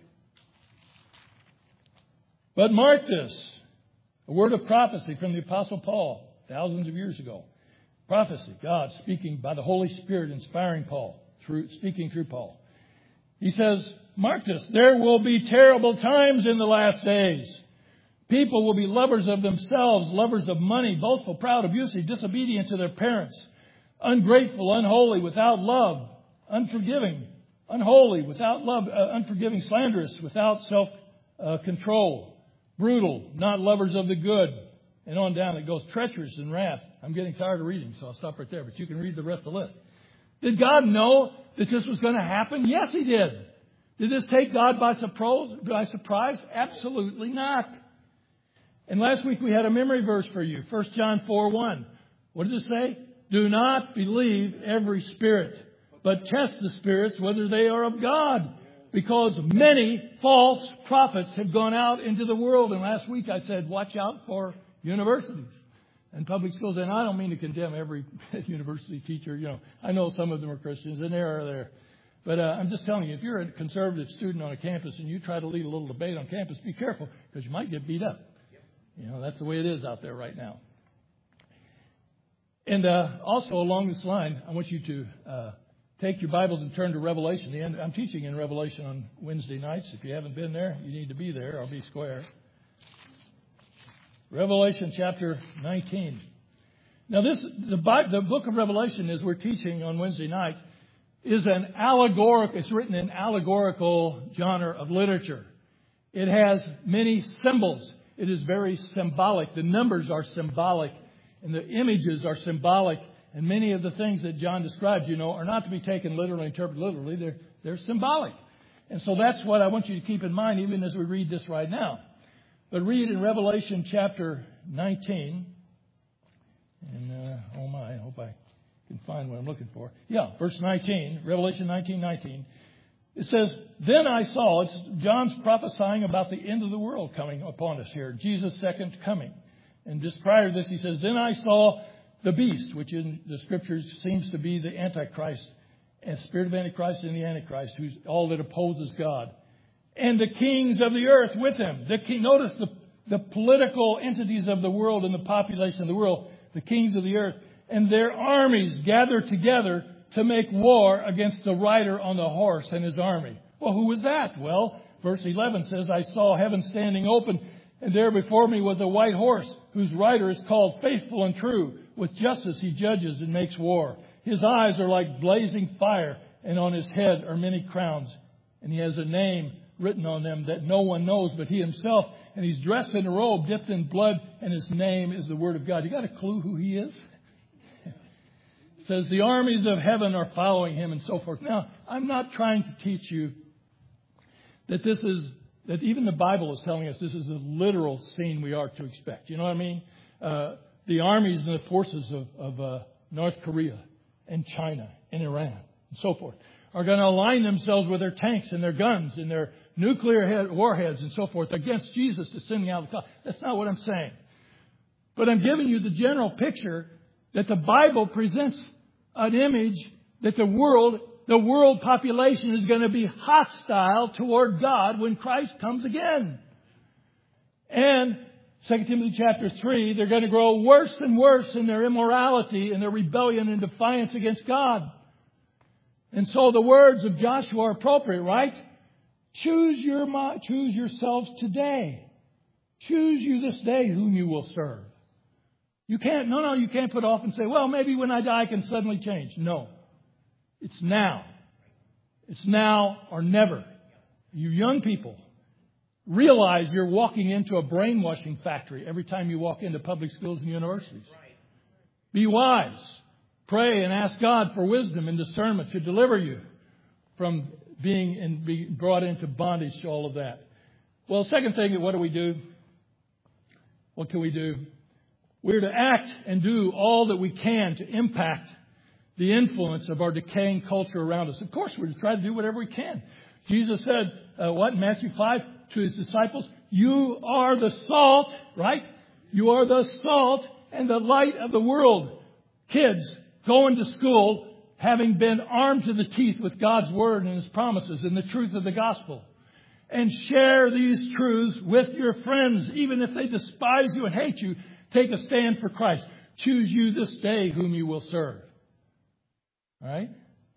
But mark this, a word of prophecy from the Apostle Paul, thousands of years ago. Prophecy, God speaking by the Holy Spirit, inspiring Paul, through speaking through Paul. He says, mark this, there will be terrible times in the last days. People will be lovers of themselves, lovers of money, boastful, proud, abusive, disobedient to their parents, ungrateful, unholy, without love, unforgiving, unholy, without love, uh, unforgiving, slanderous, without self-control, uh, brutal, not lovers of the good, and on down it goes, treacherous and wrath. I'm getting tired of reading, so I'll stop right there, but you can read the rest of the list. Did God know that this was going to happen? Yes, He did. Did this take God by surprise? By surprise? Absolutely not. And last week we had a memory verse for you, First John four one. What did it say? Do not believe every spirit, but test the spirits whether they are of God. Because many false prophets have gone out into the world. And last week I said, watch out for universities and public schools. And I don't mean to condemn every university teacher. You know, I know some of them are Christians, and they are there. But uh, I'm just telling you, if you're a conservative student on a campus and you try to lead a little debate on campus, be careful, because you might get beat up. You know, that's the way it is out there right now. And uh, also along this line, I want you to uh, take your Bibles and turn to Revelation. The end, I'm teaching in Revelation on Wednesday nights. If you haven't been there, you need to be there. I'll be square. Revelation chapter nineteen. Now, this the, Bible, the book of Revelation, as we're teaching on Wednesday night, is an allegorical. It's written in allegorical genre of literature. It has many symbols. It is very symbolic. The numbers are symbolic, and the images are symbolic. And many of the things that John describes, you know, are not to be taken literally, interpreted literally. They're they're symbolic. And so that's what I want you to keep in mind, even as we read this right now. But read in Revelation chapter nineteen. And, uh, oh my, I hope I can find what I'm looking for. Yeah, verse nineteen, Revelation nineteen nineteen. It says, then I saw, it's John's prophesying about the end of the world coming upon us here, Jesus' second coming. And just prior to this, he says, then I saw the beast, which in the scriptures seems to be the Antichrist, and spirit of Antichrist and the Antichrist, who's all that opposes God. And the kings of the earth with him. The king, notice the, the political entities of the world and the population of the world, the kings of the earth, and their armies gathered together to make war against the rider on the horse and his army. Well, who was that? Well, verse eleven says, I saw heaven standing open, and there before me was a white horse, whose rider is called Faithful and True. With justice he judges and makes war. His eyes are like blazing fire, and on his head are many crowns. And he has a name written on them that no one knows but he himself. And he's dressed in a robe dipped in blood, and his name is the Word of God. You got a clue who he is? It says the armies of heaven are following him, and so forth. Now, I'm not trying to teach you that this is, that even the Bible is telling us this is the literal scene we are to expect. You know what I mean? Uh, the armies and the forces of, of uh, North Korea and China and Iran and so forth are going to align themselves with their tanks and their guns and their nuclear head, warheads and so forth against Jesus descending out of the cloud. That's not what I'm saying. But I'm giving you the general picture that the Bible presents an image that the world, the world population is going to be hostile toward God when Christ comes again. And Second Timothy chapter three, they're going to grow worse and worse in their immorality and their rebellion and defiance against God. And so the words of Joshua are appropriate, right? Choose your choose yourselves today. Choose you this day whom you will serve. You can't, no, no, you can't put off and say, well, maybe when I die I can suddenly change. No. It's now. It's now or never. You young people, realize you're walking into a brainwashing factory every time you walk into public schools and universities. Be wise. Pray and ask God for wisdom and discernment to deliver you from being and being brought into bondage to all of that. Well, second thing, what do we do? What can we do? We're to act and do all that we can to impact the influence of our decaying culture around us. Of course, we're to try to do whatever we can. Jesus said, uh, what, in Matthew five, to his disciples, you are the salt, right? You are the salt and the light of the world. Kids, Go into school having been armed to the teeth with God's Word and His promises and the truth of the gospel. And share these truths with your friends, even if they despise you and hate you. Take a stand for Christ. Choose you this day whom you will serve. All right?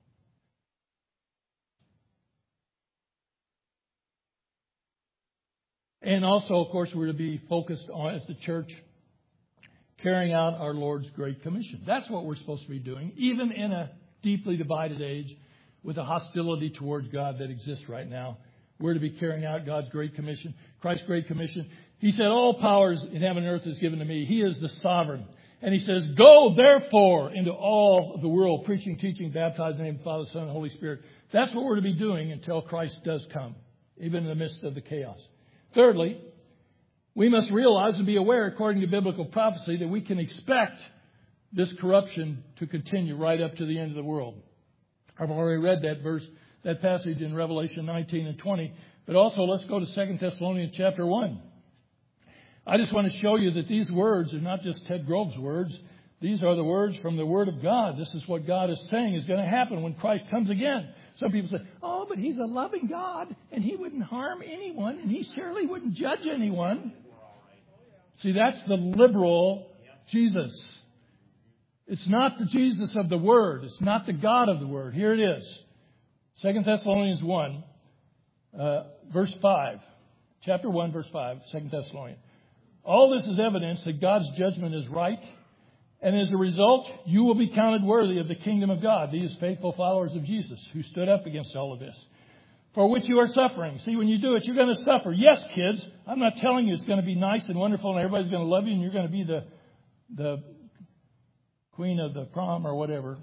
And also, of course, we're to be focused on, as the church, carrying out our Lord's Great Commission. That's what we're supposed to be doing, even in a deeply divided age with a hostility towards God that exists right now. We're to be carrying out God's Great Commission, Christ's Great Commission. He said, all powers in heaven and earth is given to me. He is the sovereign. And He says, go therefore into all of the world, preaching, teaching, baptizing in the name of the Father, Son, and Holy Spirit. That's what we're to be doing until Christ does come, even in the midst of the chaos. Thirdly, we must realize and be aware, according to biblical prophecy, that we can expect this corruption to continue right up to the end of the world. I've already read that verse, that passage in Revelation nineteen and twenty. But also, let's go to Second Thessalonians chapter one. I just want to show you that these words are not just Ted Grove's words. These are the words from the Word of God. This is what God is saying is going to happen when Christ comes again. Some people say, oh, but He's a loving God, and He wouldn't harm anyone, and He surely wouldn't judge anyone. See, that's the liberal Jesus. It's not the Jesus of the Word. It's not the God of the Word. Here it is. Second Thessalonians one, uh, verse five. Chapter one, verse five, Second Thessalonians. All this is evidence that God's judgment is right. And as a result, you will be counted worthy of the kingdom of God, these faithful followers of Jesus who stood up against all of this, for which you are suffering. See, when you do it, you're going to suffer. Yes, kids, I'm not telling you it's going to be nice and wonderful and everybody's going to love you and you're going to be the, the queen of the prom or whatever.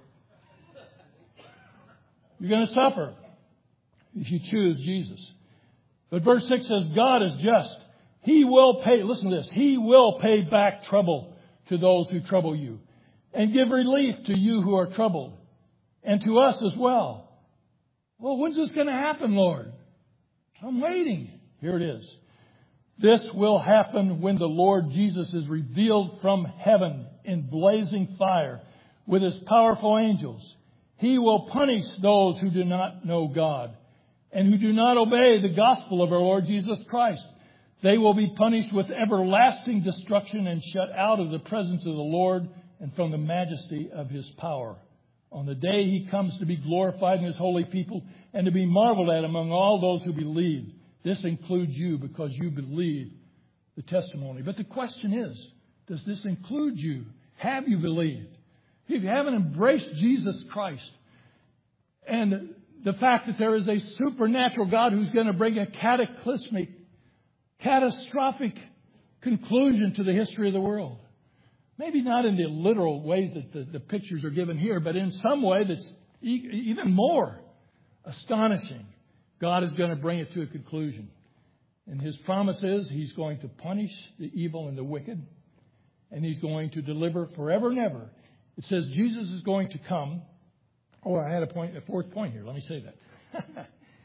You're going to suffer if you choose Jesus. But verse six says, God is just. He will pay, listen to this, He will pay back trouble to those who trouble you, and give relief to you who are troubled, and to us as well. Well, when's this going to happen, Lord? I'm waiting. Here it is. This will happen when the Lord Jesus is revealed from heaven in blazing fire with His powerful angels. He will punish those who do not know God and who do not obey the gospel of our Lord Jesus Christ. They will be punished with everlasting destruction and shut out of the presence of the Lord and from the majesty of His power. On the day He comes to be glorified in His holy people and to be marveled at among all those who believe. This includes you because you believe the testimony. But the question is, does this include you? Have you believed? If you haven't embraced Jesus Christ and the fact that there is a supernatural God who's going to bring a cataclysmic, catastrophic conclusion to the history of the world. Maybe not in the literal ways that the, the pictures are given here, but in some way that's e- even more astonishing. God is going to bring it to a conclusion. And His promise is He's going to punish the evil and the wicked, and He's going to deliver forever and ever. It says Jesus is going to come. Oh, I had a point, a fourth point here. Let me say that.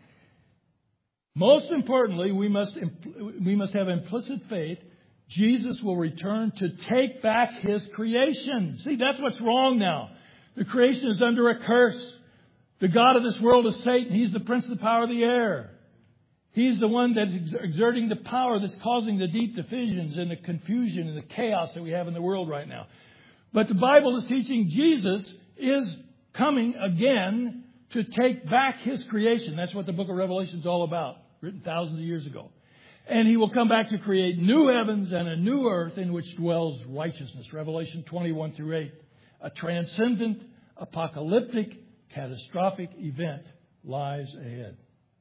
Most importantly, we must, we must have implicit faith. Jesus will return to take back His creation. See, that's what's wrong now. The creation is under a curse. The god of this world is Satan. He's the prince of the power of the air. He's the one that's exerting the power that's causing the deep divisions and the confusion and the chaos that we have in the world right now. But the Bible is teaching Jesus is coming again to take back His creation. That's what the book of Revelation is all about, written thousands of years ago. And He will come back to create new heavens and a new earth in which dwells righteousness. Revelation twenty-one through eight. A transcendent, apocalyptic, catastrophic event lies ahead.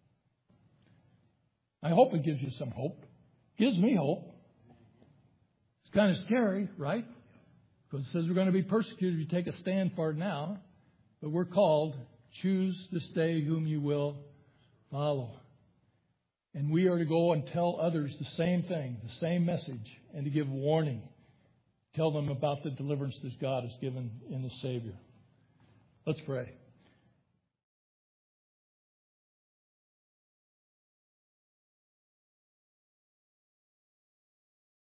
I hope it gives you some hope. It gives me hope. It's kind of scary, right? Because it says we're going to be persecuted if you take a stand for it now. But we're called, choose this day whom you will follow. And we are to go and tell others the same thing, the same message, and to give warning. Tell them about the deliverance that God has given in the Savior. Let's pray.